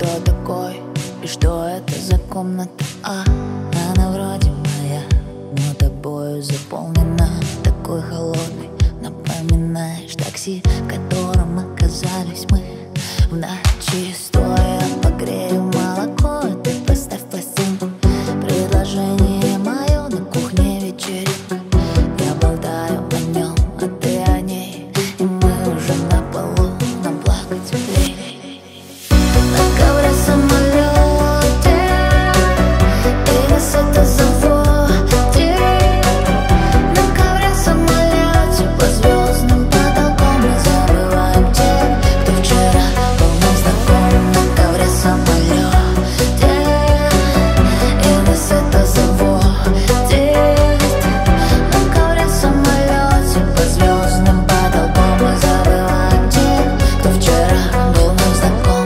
кто такой и что это за комната. Она вроде моя, но тобою заполнена. Такой холодный, напоминаешь такси, в котором оказались мы в ночи. Стоя погрею молоко, ты поставь пластинку. Предложение мое на кухне вечеринка. Я болтаю о нем, а ты о ней, и мы уже на полу, нам плакать теплее. На ковре самолете и нас это заводит. На ковре самолете по звездным потолком мы забываем тех, кто вчера был нам знаком. На ковре самолете и нас это заводит. На ковре самолете по звездным потолком мы забываем тех, кто вчера был нам знаком.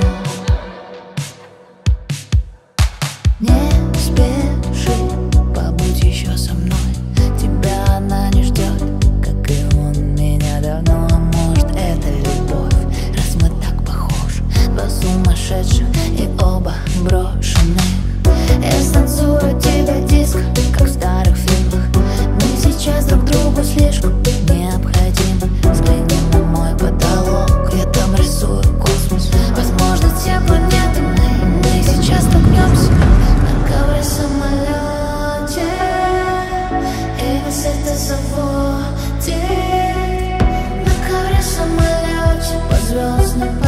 Не спеши, побудь еще со мной. Тебя она не ждет, как и он меня давно. А может, это любовь, раз мы так похожи. Два сумасшедших и оба брошенных. Я станцую тебя диско, как в старых фильмах. Мы сейчас друг другу слишком необходимы. Взгляни на мой потолок, я там рисую космос. Возможно, те планеты мы сейчас столкнемся. На ковре самолете и нас это заводит. На ковре самолете по звездным